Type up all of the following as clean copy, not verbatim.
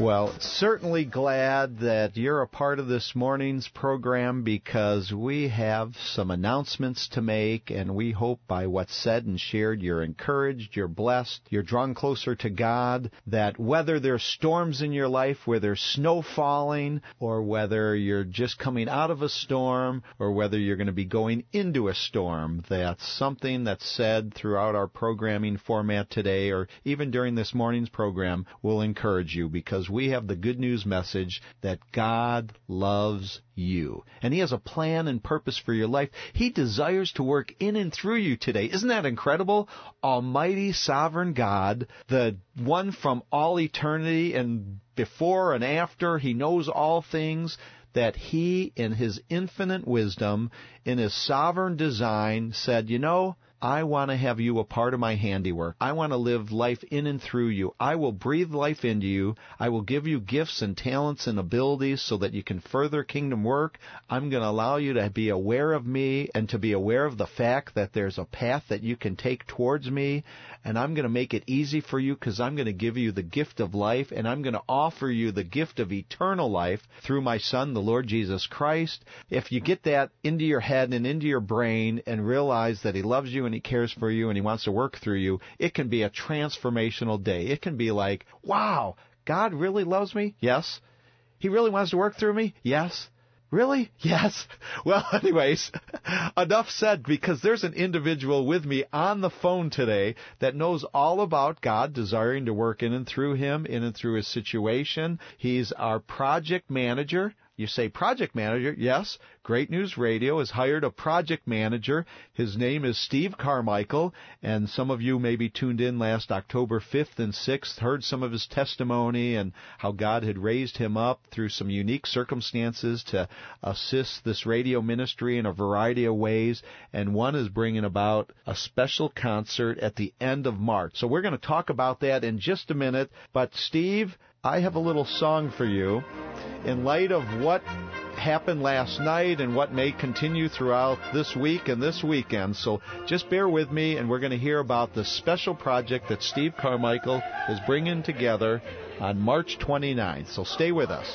Well, certainly glad that you're a part of this morning's program because we have some announcements to make, and we hope by what's said and shared you're encouraged, you're blessed, you're drawn closer to God, that whether there's storms in your life, where there's snow falling, or whether you're just coming out of a storm, or whether you're going to be going into a storm, that's something that's said throughout our programming format today, or even during this morning's program, will encourage you because we have the good news message that God loves you. And He has a plan and purpose for your life. He desires to work in and through you today. Isn't that incredible? Almighty sovereign God, the one from all eternity and before and after, He knows all things, that He, in His infinite wisdom, in His sovereign design, said, you know, I want to have you a part of my handiwork. I want to live life in and through you. I will breathe life into you. I will give you gifts and talents and abilities so that you can further kingdom work. I'm going to allow you to be aware of me and to be aware of the fact that there's a path that you can take towards me. And I'm going to make it easy for you because I'm going to give you the gift of life, and I'm going to offer you the gift of eternal life through my Son, the Lord Jesus Christ. If you get that into your head and into your brain and realize that He loves you and He cares for you and He wants to work through you, it can be a transformational day. It can be like, wow, God really loves me? Yes. He really wants to work through me? Yes. Really? Yes. Well, anyways, enough said, because there's an individual with me on the phone today that knows all about God desiring to work in and through him, in and through his situation. He's our project manager. You say project manager? Yes. Great News Radio has hired a project manager. His name is Steve Carmichael, and some of you maybe tuned in last October 5th and 6th, heard some of his testimony and how God had raised him up through some unique circumstances to assist this radio ministry in a variety of ways, and one is bringing about a special concert at the end of March. So we're going to talk about that in just a minute, but Steve, I have a little song for you in light of what happened last night and what may continue throughout this week and this weekend. So just bear with me, and we're going to hear about the special project that Steve Carmichael is bringing together on March 29th. So stay with us.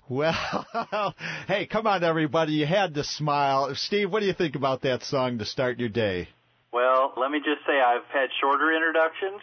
Well, hey, come on, everybody. You had to smile. Steve, what do you think about that song to start your day? Well, let me just say I've had shorter introductions.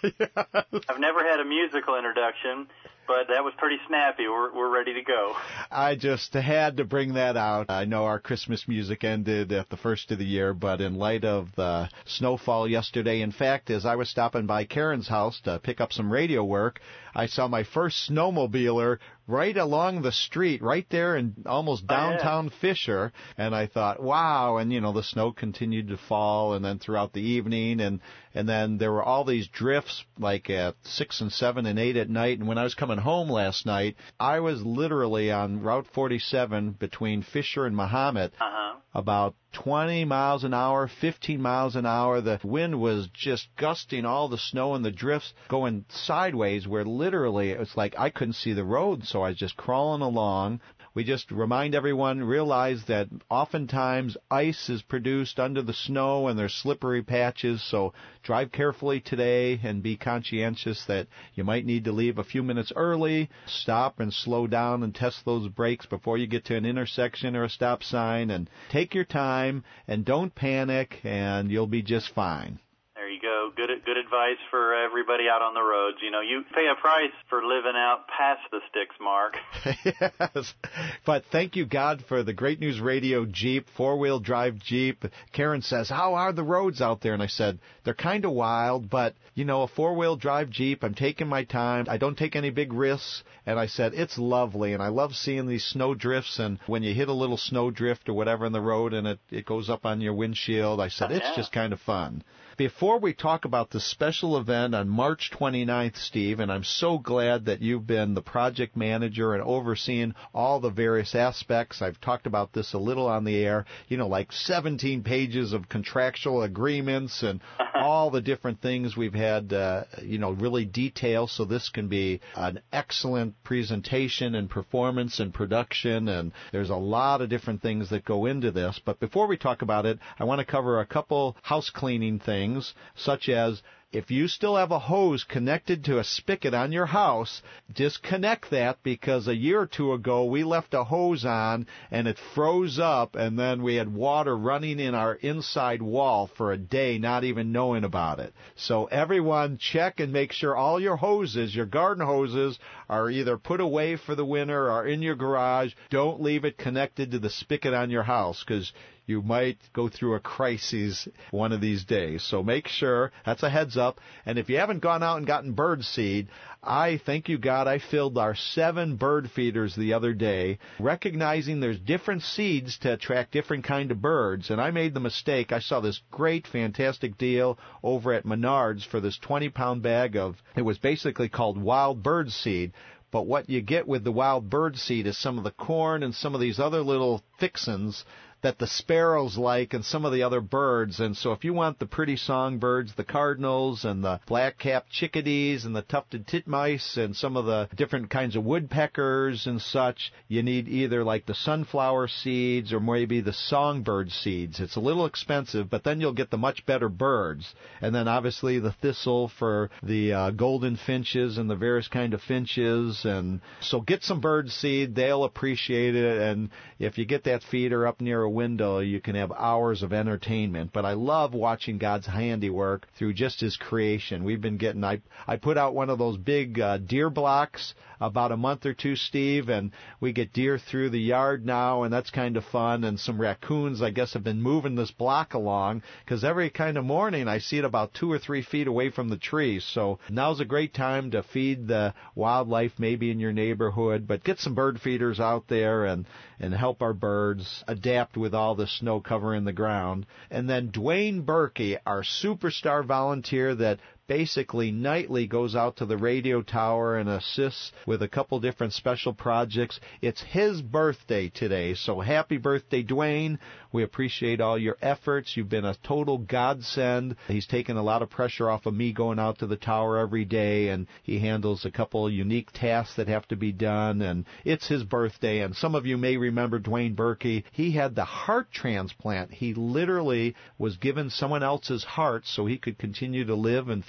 Yes. I've never had a musical introduction, but that was pretty snappy. We're ready to go. I just had to bring that out. I know our Christmas music ended at the first of the year, but in light of the snowfall yesterday, in fact, as I was stopping by Karen's house to pick up some radio work, I saw my first snowmobiler right along the street, right there in almost downtown Fisher, and I thought, wow, and the snow continued to fall, and then throughout the evening, and then there were all these drifts, like at 6 and 7 and 8 at night, and when I was coming home last night, I was literally on Route 47 between Fisher and Mahomet, about 20 miles an hour, 15 miles an hour. The wind was just gusting all the snow and the drifts going sideways where literally it was like I couldn't see the road, so I was just crawling along. We just remind everyone, realize that oftentimes ice is produced under the snow and there's slippery patches, so drive carefully today and be conscientious that you might need to leave a few minutes early, stop and slow down and test those brakes before you get to an intersection or a stop sign, and take your time and don't panic and you'll be just fine. There you go. Good advice for everybody out on the roads. You pay a price for living out past the sticks, Mark. Yes. But thank you, God, for the Great News Radio Jeep, four-wheel drive Jeep. Karen says, how are the roads out there? And I said, they're kind of wild, but, a four-wheel drive Jeep, I'm taking my time. I don't take any big risks. And I said, it's lovely, and I love seeing these snow drifts. And when you hit a little snow drift or whatever in the road and it goes up on your windshield, I said, it's just kind of fun. Before we talk about the special event on March 29th, Steve, and I'm so glad that you've been the project manager and overseeing all the various aspects. I've talked about this a little on the air, like 17 pages of contractual agreements and all the different things we've had, really detailed, so this can be an excellent presentation and performance and production, and there's a lot of different things that go into this. But before we talk about it, I want to cover a couple house cleaning things, such as if you still have a hose connected to a spigot on your house, disconnect that, because a year or two ago we left a hose on and it froze up, and then we had water running in our inside wall for a day, not even knowing about it. So everyone, check and make sure all your hoses, your garden hoses, are either put away for the winter or in your garage. Don't leave it connected to the spigot on your house, because you might go through a crisis one of these days. So make sure, that's a heads up. And if you haven't gone out and gotten bird seed, I thank you, God, I filled our 7 bird feeders the other day, recognizing there's different seeds to attract different kind of birds. And I made the mistake. I saw this great, fantastic deal over at Menards for this 20-pound bag of, it was basically called wild bird seed. But what you get with the wild bird seed is some of the corn and some of these other little fixins that the sparrows like and some of the other birds. And so if you want the pretty songbirds, the cardinals and the black-capped chickadees and the tufted titmice and some of the different kinds of woodpeckers and such, you need either like the sunflower seeds or maybe the songbird seeds. It's a little expensive, but then you'll get the much better birds. And then obviously the thistle for the golden finches and the various kind of finches. And so get some bird seed. They'll appreciate it. And if you get that feeder up near a window, you can have hours of entertainment. But I love watching God's handiwork through just His creation. We've been getting, I put out one of those big deer blocks about a month or two, Steve, and we get deer through the yard now, and that's kind of fun. And some raccoons, I guess, have been moving this block along, because every kind of morning I see it about 2 or 3 feet away from the trees. So now's a great time to feed the wildlife maybe in your neighborhood, but get some bird feeders out there and help our birds adapt with all the snow covering the ground. And then Dwayne Berkey, our superstar volunteer that basically nightly goes out to the radio tower and assists with a couple different special projects. It's his birthday today, so happy birthday, Dwayne. We appreciate all your efforts. You've been a total godsend. He's taken a lot of pressure off of me going out to the tower every day, and he handles a couple unique tasks that have to be done, and it's his birthday. And some of you may remember Dwayne Berkey. He had the heart transplant. He literally was given someone else's heart so he could continue to live and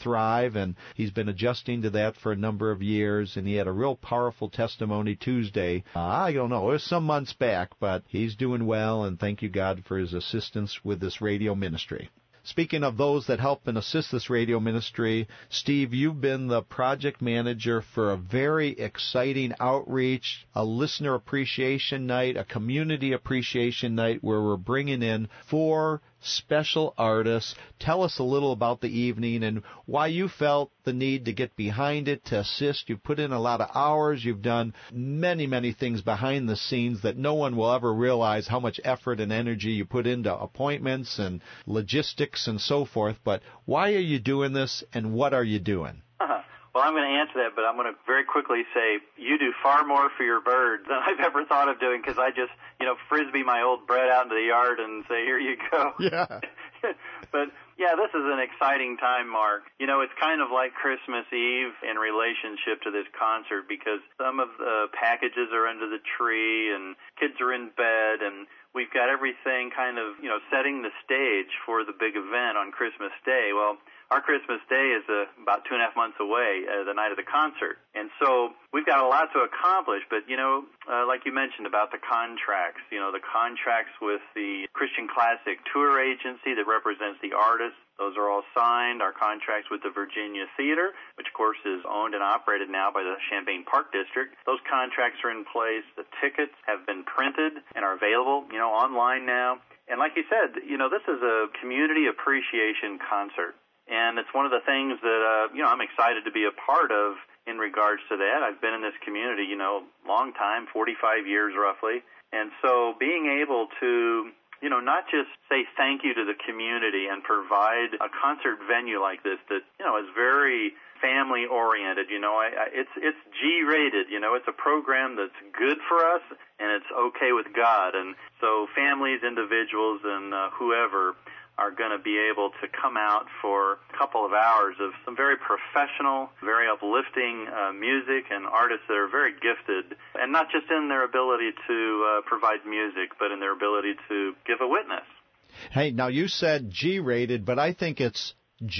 thrive, and he's been adjusting to that for a number of years, and he had a real powerful testimony Tuesday. I don't know, it was some months back, but he's doing well, and thank you, God, for his assistance with this radio ministry. Speaking of those that help and assist this radio ministry, Steve, you've been the project manager for a very exciting outreach, a listener appreciation night, a community appreciation night where we're bringing in 4 special artists. Tell us a little about the evening and why you felt the need to get behind it, to assist. You've put in a lot of hours. You've done many, many things behind the scenes that no one will ever realize how much effort and energy you put into appointments and logistics and so forth. But why are you doing this, and what are you doing? Well, I'm going to answer that, but I'm going to very quickly say you do far more for your birds than I've ever thought of doing, because I just, frisbee my old bread out into the yard and say, here you go. Yeah. But, yeah, this is an exciting time, Mark. It's kind of like Christmas Eve in relationship to this concert, because some of the packages are under the tree and kids are in bed, and we've got everything kind of, setting the stage for the big event on Christmas Day. Well, our Christmas Day is about 2.5 months away, the night of the concert. And so we've got a lot to accomplish, but, like you mentioned about the contracts, the contracts with the Christian Classic Tour Agency that represents the artists, those are all signed. Our contracts with the Virginia Theater, which, of course, is owned and operated now by the Champaign Park District, those contracts are in place. The tickets have been printed and are available, online now. And like you said, this is a community appreciation concert. And it's one of the things that, I'm excited to be a part of in regards to that. I've been in this community, long time, 45 years roughly. And so being able to, not just say thank you to the community and provide a concert venue like this that, is very family-oriented, it's G-rated, it's a program that's good for us and it's okay with God. And so families, individuals, and whoever are going to be able to come out for a couple of hours of some very professional, very uplifting music and artists that are very gifted, and not just in their ability to provide music, but in their ability to give a witness. Hey, now you said G-rated, but I think it's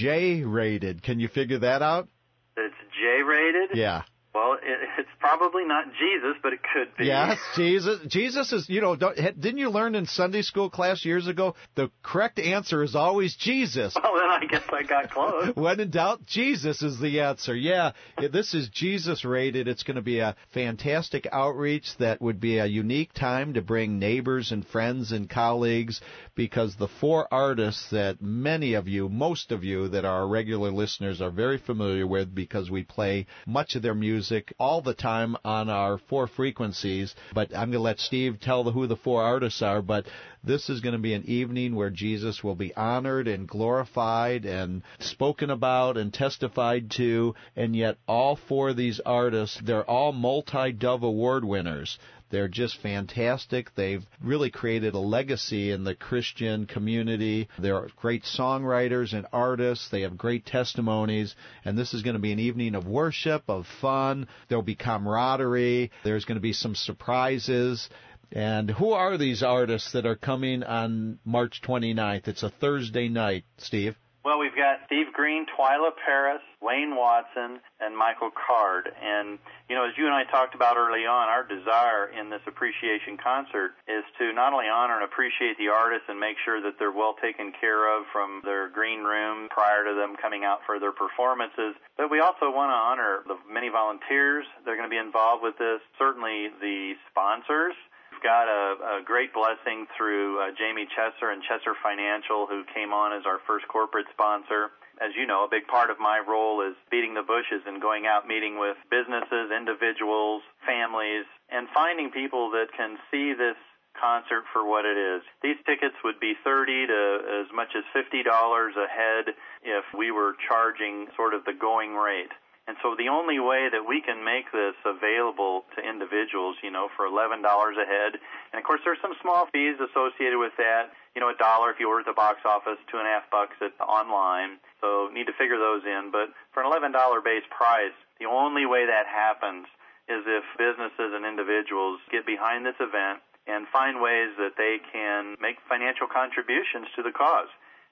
J-rated. Can you figure that out? It's J-rated? Yeah. Well, it's probably not Jesus, but it could be. Yes, Jesus. Jesus is, didn't you learn in Sunday school class years ago, the correct answer is always Jesus? Well, then I guess I got close. When in doubt, Jesus is the answer. Yeah, this is Jesus rated. It's going to be a fantastic outreach that would be a unique time to bring neighbors and friends and colleagues, because the 4 artists that many of you, most of you that are regular listeners are very familiar with, because we play much of their music all the time on our 4 frequencies. But I'm going to let Steve tell who the 4 artists are. But this is going to be an evening where Jesus will be honored and glorified and spoken about and testified to. And yet all 4 of these artists, they're all multi-Dove Award winners. They're just fantastic. They've really created a legacy in the Christian community. They're great songwriters and artists. They have great testimonies. And this is going to be an evening of worship, of fun. There'll be camaraderie. There's going to be some surprises. And who are these artists that are coming on March 29th? It's a Thursday night, Steve. Well, we've got Steve Green, Twyla Paris, Wayne Watson, and Michael Card. And, as you and I talked about early on, our desire in this appreciation concert is to not only honor and appreciate the artists and make sure that they're well taken care of from their green room prior to them coming out for their performances, but we also want to honor the many volunteers that are going to be involved with this, certainly the sponsors. We've got a great blessing through Jamie Chesser and Chesser Financial, who came on as our first corporate sponsor. As you know, a big part of my role is beating the bushes and going out meeting with businesses, individuals, families, and finding people that can see this concert for what it is. These tickets would be $30 to as much as $50 a head if we were charging sort of the going rate. And so the only way that we can make this available to individuals, for $11 a head, and of course there's some small fees associated with that, $1 if you order at the box office, $2.50 at online, so need to figure those in. But for an $11 base price, the only way that happens is if businesses and individuals get behind this event and find ways that they can make financial contributions to the cause.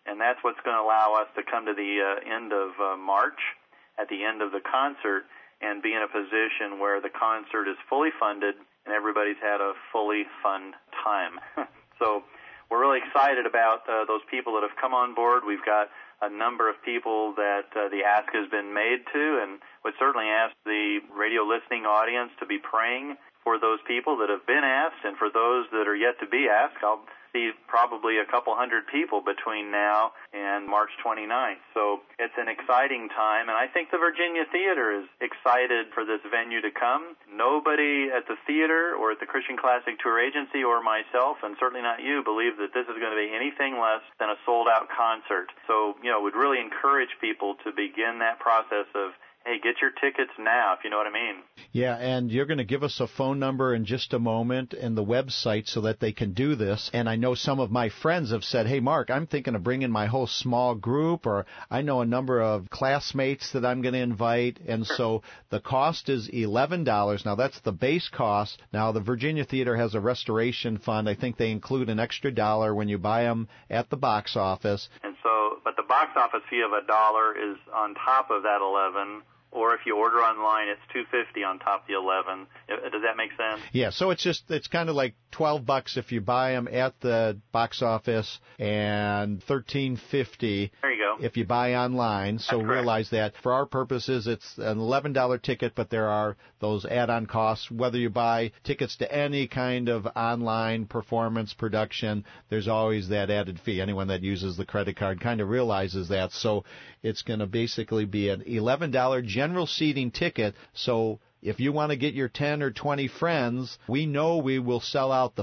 and that's what's going to allow us to come to the end of March, at the end of the concert, and be in a position where the concert is fully funded and everybody's had a fully fun time. So we're really excited about those people that have come on board. We've got a number of people that the ask has been made to, and would certainly ask the radio listening audience to be praying for those people that have been asked, and for those that are yet to be asked. I'll see probably a couple hundred people between now and March 29th. So it's an exciting time, and I think the Virginia Theater is excited for this venue to come. Nobody at the theater or at the Christian Classic Tour Agency or myself, and certainly not you, believe that this is going to be anything less than a sold-out concert. So, would really encourage people to begin that process of, hey, get your tickets now, if you know what I mean. Yeah, and you're going to give us a phone number in just a moment and the website so that they can do this. And I know some of my friends have said, hey, Mark, I'm thinking of bringing my whole small group, or I know a number of classmates that I'm going to invite. And so the cost is $11. Now, that's the base cost. Now, the Virginia Theater has a restoration fund. I think they include an extra $1 when you buy them at the box office. And so, but the box office fee of $1 is on top of that 11. Or if you order online, it's $2.50 on top of the 11. Does that make sense? Yeah, so it's kind of like $12 if you buy them at the box office, and $13.50 there you go. if you buy online. So realize that for our purposes, it's an $11 ticket, but there are those add-on costs. Whether you buy tickets to any kind of online performance production, there's always that added fee. Anyone that uses the credit card kind of realizes that. So it's going to basically be an $11 general seating ticket. So if you want to get your 10 or 20 friends, we know we will sell out the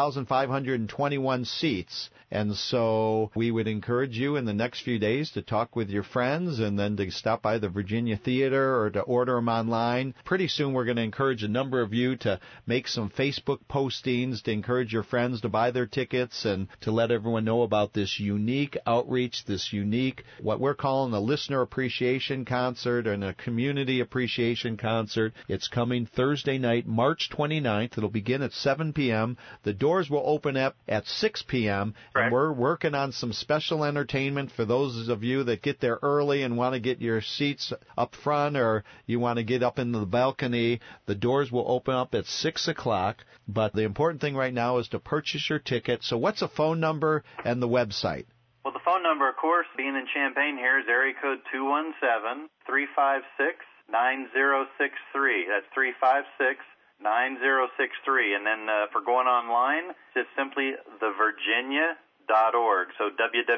1,521 seats. And so we would encourage you in the next few days to talk with your friends and then to stop by the Virginia Theater or to order them online. Pretty soon we're going to encourage a number of you to make some Facebook postings to encourage your friends to buy their tickets and to let everyone know about this unique outreach, this unique, what we're calling a listener appreciation concert and a community appreciation concert. It's coming Thursday night, March 29th. It'll begin at 7 p.m. The doors will open up at 6 p.m. And we're working on some special entertainment for those of you that get there early and want to get your seats up front, or you want to get up into the balcony. The doors will open up at 6 o'clock. But the important thing right now is to purchase your ticket. So what's a phone number and the website? Well, the phone number, of course, being in Champaign here, is area code 217-356-9063. That's 356-9063. And then for going online, it's simply thevirginia.org. So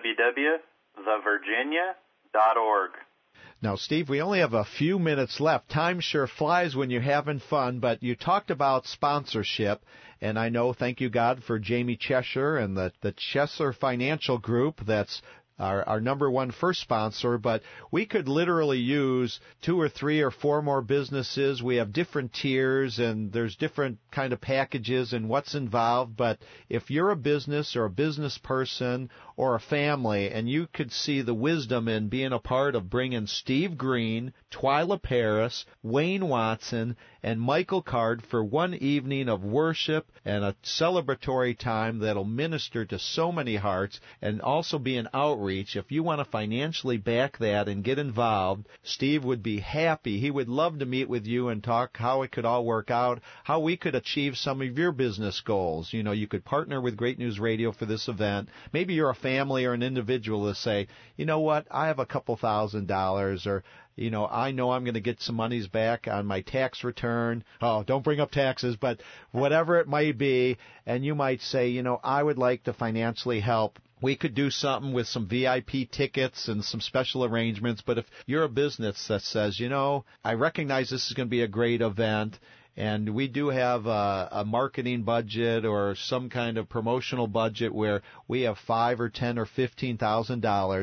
www.thevirginia.org. Now, Steve, we only have a few minutes left. Time sure flies when you're having fun, but you talked about sponsorship, and I know, thank you, God, for Jamie Cheshire and the Cheshire Financial Group. That's our number one first sponsor, but we could literally use 2 or 3 or 4 more businesses. We have different tiers, and there's different kind of packages and what's involved. But if you're a business or a business person or a family, and you could see the wisdom in being a part of bringing Steve Green, Twyla Paris, Wayne Watson, and Michael Card for one evening of worship and a celebratory time that'll minister to so many hearts and also be an outreach. If you want to financially back that and get involved, Steve would be happy. He would love to meet with you and talk how it could all work out, how we could achieve some of your business goals. You know, you could partner with Great News Radio for this event. Maybe you're a family or an individual to say, you know what, I have a couple $1,000, or you know I'm going to get some monies back on my tax return. Oh, don't bring up taxes, but whatever it might be. And you might say, you know, I would like to financially help. We could do something with some VIP tickets and some special arrangements. But if you're a business that says, you know, I recognize this is going to be a great event, and we do have a marketing budget or some kind of promotional budget where we have $5,000 or $10,000 or $15,000,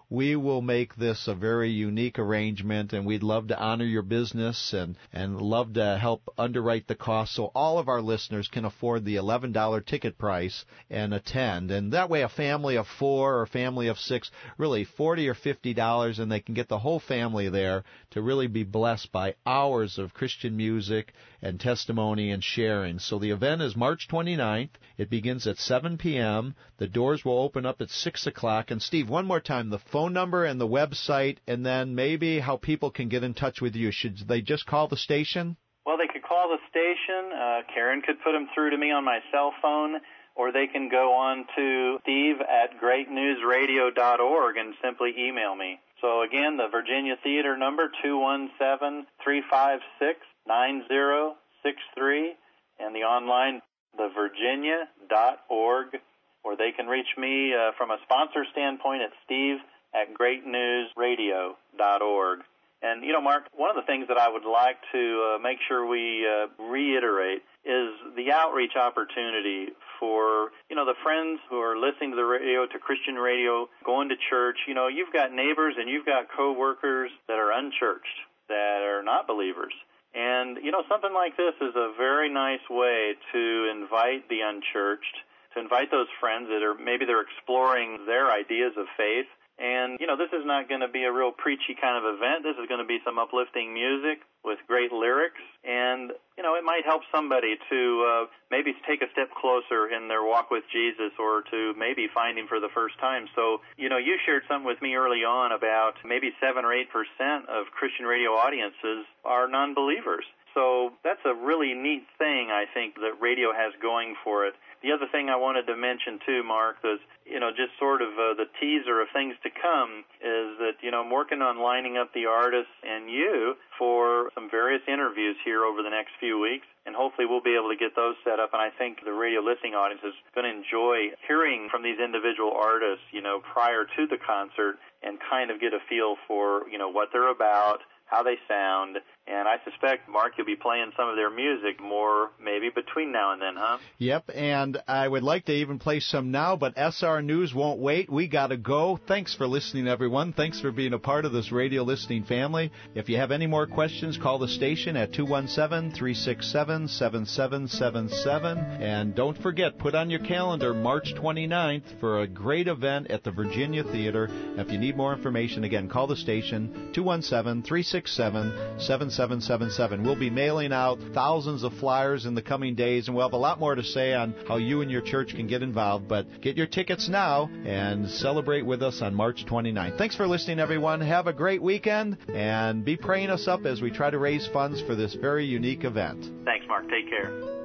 we will make this a very unique arrangement, and we'd love to honor your business and love to help underwrite the cost so all of our listeners can afford the $11 ticket price and attend. And that way a family of 4 or a family of 6, really $40 or $50, and they can get the whole family there to really be blessed by hours of Christian music and testimony and sharing. So the event is March 29th. It begins at 7 p.m. The doors will open up at 6 o'clock. And Steve, one more time, the phone number and the website, and then maybe how people can get in touch with you. Should they just call the station? Well, they could call the station. Karen could put them through to me on my cell phone, or they can go on to steve@greatnewsradio.org and simply email me. So again, the Virginia Theater number, 217-356-9063, and the online, thevirginia.org, or they can reach me from a sponsor standpoint at steve@greatnewsradio.org. And, Mark, one of the things that I would like to make sure we reiterate is the outreach opportunity for, the friends who are listening to the radio, to Christian radio, going to church. You've got neighbors and you've got coworkers that are unchurched, that are not believers. And, something like this is a very nice way to invite the unchurched, to invite those friends that are, maybe they're exploring their ideas of faith. And, this is not going to be a real preachy kind of event. This is going to be some uplifting music with great lyrics. And, it might help somebody to maybe take a step closer in their walk with Jesus, or to maybe find him for the first time. So, you shared something with me early on about maybe 7 or 8% of Christian radio audiences are non-believers. So that's a really neat thing, I think, that radio has going for it. The other thing I wanted to mention, too, Mark, is, just sort of the teaser of things to come is that, I'm working on lining up the artists and you for some various interviews here over the next few weeks, and hopefully we'll be able to get those set up. And I think the radio listening audience is going to enjoy hearing from these individual artists, prior to the concert, and kind of get a feel for, what they're about, how they sound. And I suspect, Mark, you'll be playing some of their music more maybe between now and then, huh? Yep, and I would like to even play some now, but SR News won't wait. We got to go. Thanks for listening, everyone. Thanks for being a part of this radio listening family. If you have any more questions, call the station at 217-367-7777. And don't forget, put on your calendar March 29th for a great event at the Virginia Theater. If you need more information, again, call the station, 217-367-7777. We'll be mailing out thousands of flyers in the coming days, and we'll have a lot more to say on how you and your church can get involved. But get your tickets now and celebrate with us on March 29th. Thanks for listening, everyone. Have a great weekend, and be praying us up as we try to raise funds for this very unique event. Thanks, Mark. Take care.